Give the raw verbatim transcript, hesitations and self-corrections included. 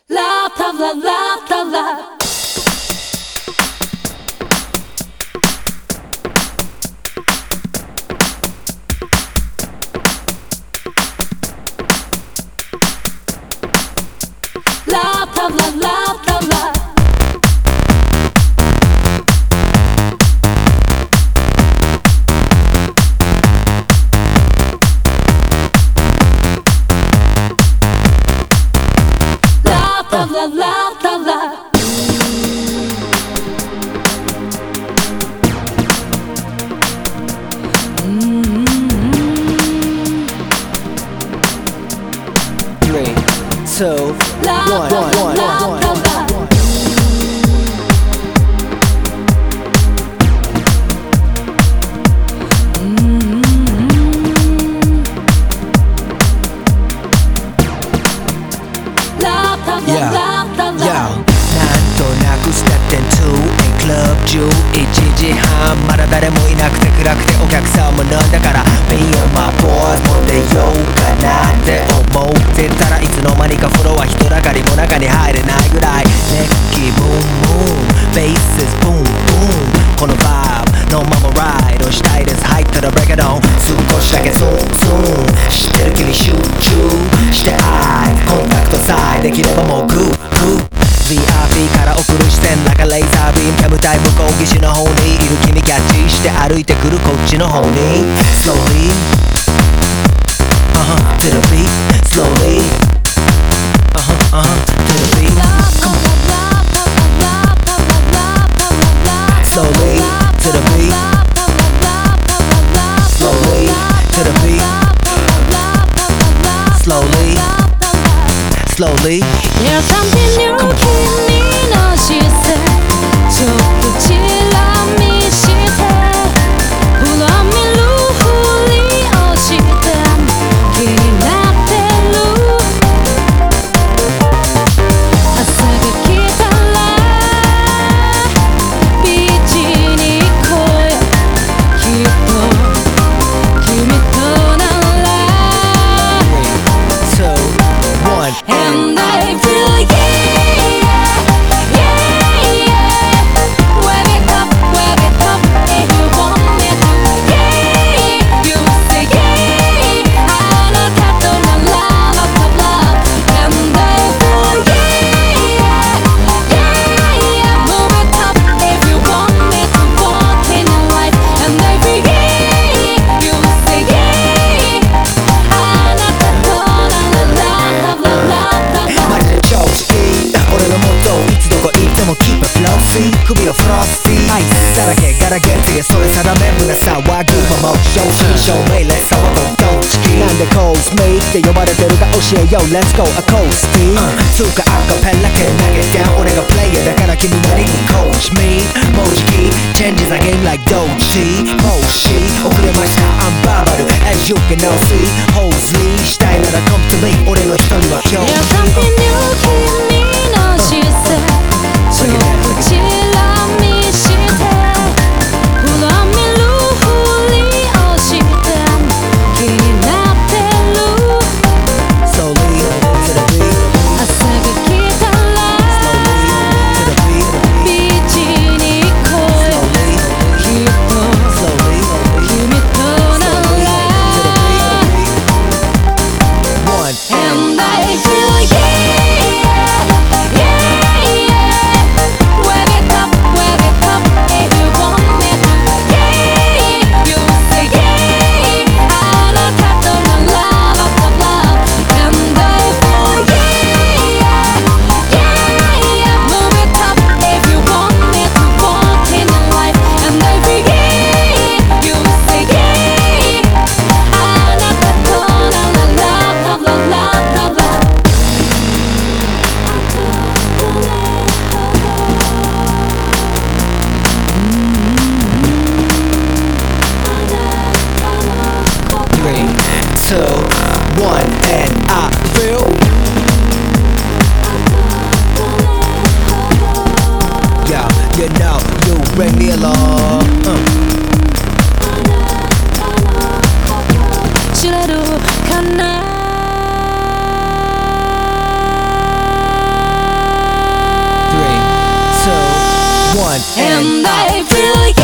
Love, love, love, love, love, love. Love, love, love, love, love, love. Love, love, love, love, love. Three, two, Love, one, love, one, love, one, love, love. one. Love, love, Yeah, love, love, love, Yo, love. なんとなくステップイントゥエクラブじゅういちじはんまだ誰もいなくて暗くてお客さんも飲んだから Me and my boys モテようかなって思ってたらいつの間にかフロア人だかりも中に入れないぐらい熱気ブンブンベースブンブンこのバイブのままライドしたいです入ったらブレイクダウン少しだけズンズン知ってる気に集中してアイコンタクトさえできればもうグーグー ブイアールピー から送る視線なんかレーザービーム煙たい向こう岸の方にいる君キャッチして歩いてくるこっちの方に Slowly Uh-huh to the beat Slowly Uh-huh uh-huh to the beat Come on Slowly to the beat Slowly to the beat Slowly Slowly There's something new 君の視線ちょっとチラ見して裏見るふりをして気になってる朝が来たらビーチに行こうよきっと君となら Two one And I feel yeah, yeah, yeah. Wave it up, wave it up if you want me to. Yeah, you say yeah. あなたとの love, love, love. And I feel yeah, yeah, yeah. Move it up if you want me to walk in your life. And I feel yeah, you say yeah. あなたとの love, love, love, love. マジで調子いい俺のモットーいつどこ行っても Keep it flossy 首をフロスティーアイスだらけガラゲットやそれ定め胸騒ぎもも正真正銘 Let's go ドンチキなんで Calls me って呼ばれてるか教えよう Let's go アコースティつうかアカペラ系投げ down 俺がプレイヤーだから君なりに Coach me もうじき Changes a game like Doji もうし遅れました I'm Bubble As you can now see Hosley したいなら Come to me 俺の人には今 There's 日 something new 君の視線ちょっとチラ見して裏見るふりをして気になってる Slowly to the beat 朝が来たら Slowly to the beat ビーチに行こうよ Slowly きっと Slowly 君となら One And I feel yeah, yeah, yeah. Wave it up, wave it up if you want me to. Yeah, you say yeah. あなたとの love, love, love. And I feel yeah, yeah, yeah. Move it up if you want me to walk in your life. And I feel yeah, you say yeah. あなたとの love, love, love, love, love, love. Three, two, one, and I feel Yo, you know, you bring me along uh. 知れるかな and And up. I feel